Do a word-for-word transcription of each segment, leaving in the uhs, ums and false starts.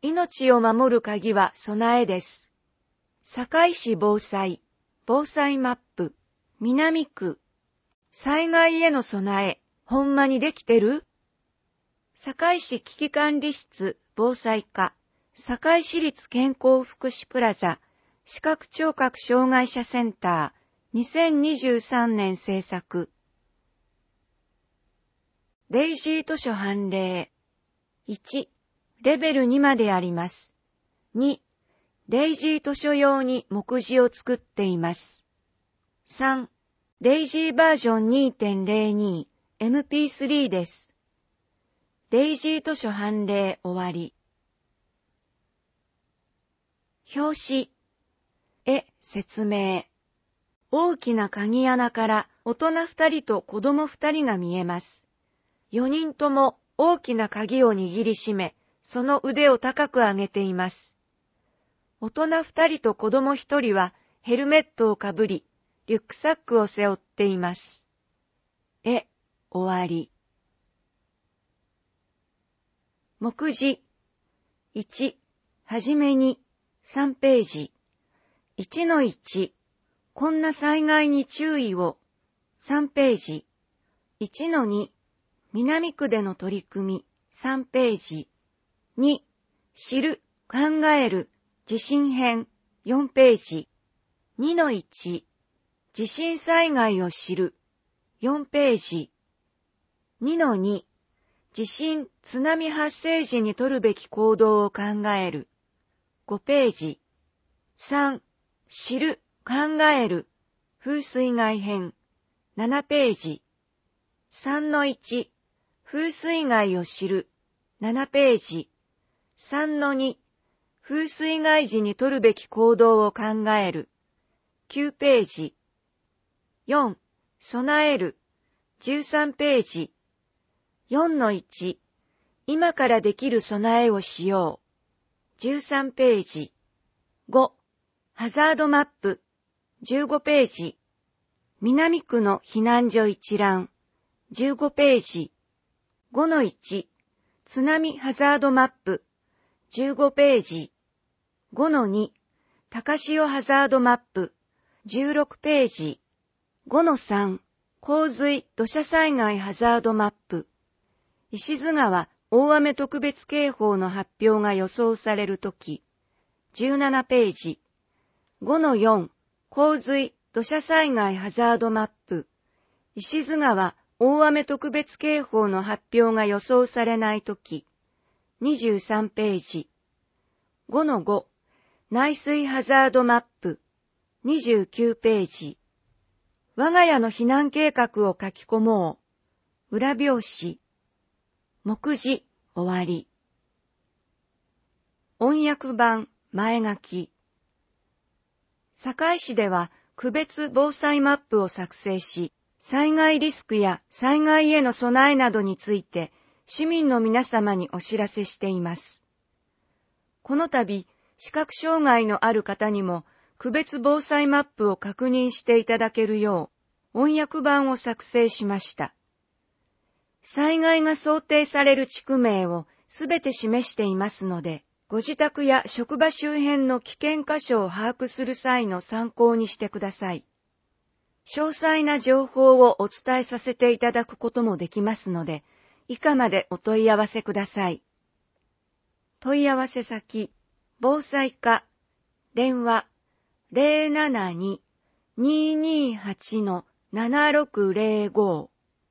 命を守る鍵は備えです。堺市防災、防災マップ、南区。災害への備え、ほんまにできてる？堺市危機管理室防災課、堺市立健康福祉プラザ、視覚聴覚障害者センター、にせんにじゅうさんねん制作。デイジー図書判例。いち、レベルにまであります。に、デイジー図書用に目次を作っています。さん、デイジーバージョン にてんゼロに エムピースリー です。デイジー図書判例終わり。表紙。絵、説明。大きな鍵穴から大人二人と子供二人が見えます。四人とも大きな鍵を握りしめ、その腕を高く上げています。大人二人と子供一人はヘルメットをかぶり、リュックサックを背負っています。絵、終わり。目次。いち、はじめに、さんページ。いちのいち、こんな災害に注意を。さんページ。いちのに、南区での取り組み。さんページ。に、知る、考える、地震編。よんページ。にのいち、地震災害を知る。よんページ。にのに、地震、津波発生時に取るべき行動を考える。ごページ。さん、知る、考える、風水害編。ななページ。さんのいち、風水害を知る。ななページ。さんのに、風水害時に取るべき行動を考える。きゅうページ。よん、備える。じゅうさんページ。よんのいち、今からできる備えをしよう。じゅうさんページ。ご、ハザードマップ。じゅうごページ。南区の避難所一覧。じゅうごページ。ごのいち、津波ハザードマップ。じゅうごページ。ごのに、高潮ハザードマップ。じゅうろくページ。ごのさん、洪水土砂災害ハザードマップ。石津川大雨特別警報の発表が予想されるとき。じゅうななページ。ごのよん、洪水土砂災害ハザードマップ。石津川大雨特別警報の発表が予想されないとき。にじゅうさんページ。ごのご、内水ハザードマップ。にじゅうきゅうページ。我が家の避難計画を書き込もう。裏表紙。目次、終わり。音訳版、前書き。堺市では、区別防災マップを作成し、災害リスクや災害への備えなどについて、市民の皆様にお知らせしています。この度、視覚障害のある方にも、区別防災マップを確認していただけるよう、音訳版を作成しました。災害が想定される地区名をすべて示していますので、ご自宅や職場周辺の危険箇所を把握する際の参考にしてください。詳細な情報をお伝えさせていただくこともできますので、以下までお問い合わせください。問い合わせ先、防災課、電話 ゼロななに にーにーはち ななろくゼロご。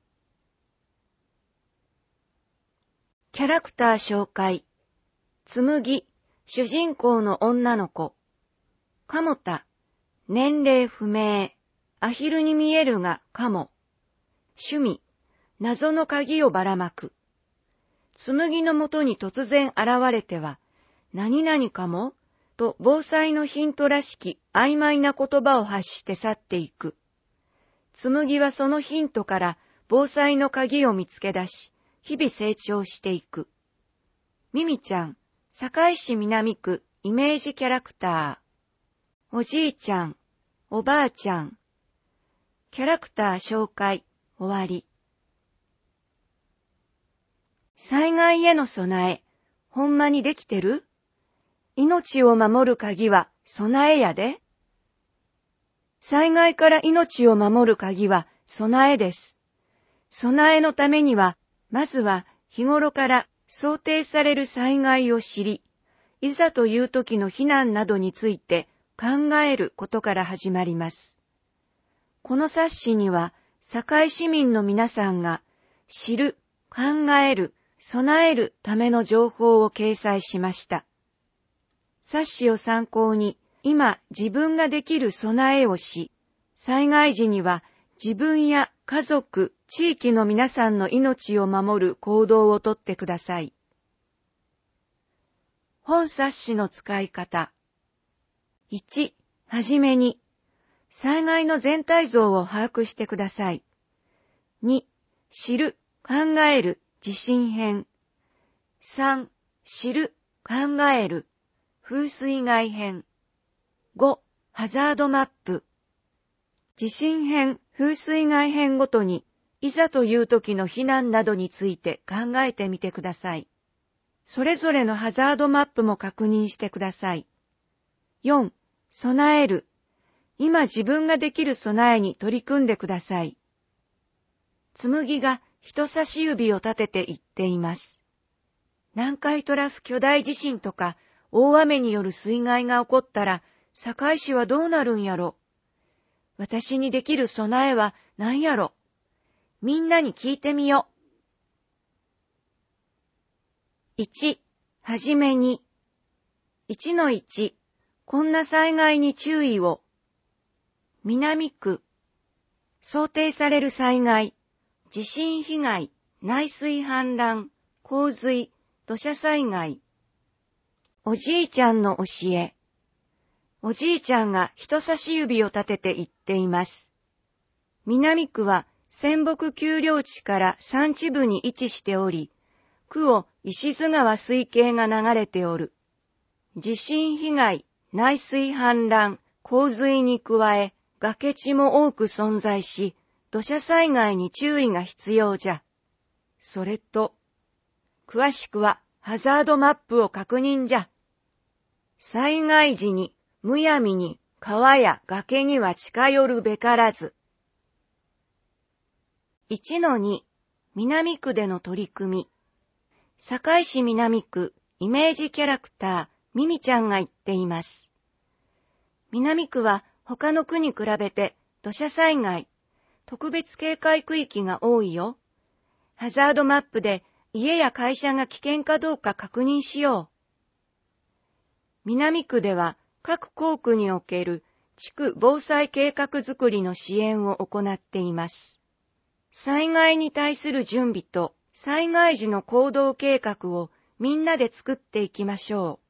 キャラクター紹介。つむぎ、主人公の女の子。かもた、年齢不明。アヒルに見えるがカモ。趣味、謎の鍵をばらまく。つむぎのもとに突然現れては、何々かもと防災のヒントらしき曖昧な言葉を発して去っていく。つむぎはそのヒントから防災の鍵を見つけ出し、日々成長していく。ミミちゃん、堺市南区イメージキャラクター。おじいちゃん、おばあちゃん。キャラクター紹介、終わり。災害への備え、ほんまにできてる？ 命を守る鍵は備えやで。災害から命を守る鍵は備えです。備えのためには、まずは日頃から想定される災害を知り、いざという時の避難などについて考えることから始まります。この冊子には、堺市民の皆さんが知る、考える、備えるための情報を掲載しました。冊子を参考に、今自分ができる備えをし、災害時には自分や家族、地域の皆さんの命を守る行動をとってください。本冊子の使い方。いち、はじめに、災害の全体像を把握してください。に、知る、考える、地震編。さん、知る、考える、風水害編。ご、ハザードマップ。地震編、風水害編ごとに、いざという時の避難などについて考えてみてください。それぞれのハザードマップも確認してください。よん、備える。今自分ができる備えに取り組んでください。つむぎが人差し指を立てて言っています。南海トラフ巨大地震とか大雨による水害が起こったら、堺市はどうなるんやろ。私にできる備えは何やろ。みんなに聞いてみよ。いち、はじめに。いちのいち、こんな災害に注意を。南区。想定される災害。地震被害、内水氾濫、洪水、土砂災害。おじいちゃんの教え。おじいちゃんが人差し指を立てて言っています。南区は泉北丘陵地から山地部に位置しており、区を石津川水系が流れておる。地震被害、内水氾濫、洪水に加え、崖地も多く存在し、土砂災害に注意が必要じゃ。それと、詳しくはハザードマップを確認じゃ。災害時にむやみに川や崖には近寄るべからず。いちのに、南区での取り組み。堺市南区イメージキャラクター、ミミちゃんが言っています。南区は他の区に比べて土砂災害、特別警戒区域が多いよ。ハザードマップで家や会社が危険かどうか確認しよう。南区では各校区における地区防災計画づくりの支援を行っています。災害に対する準備と災害時の行動計画をみんなで作っていきましょう。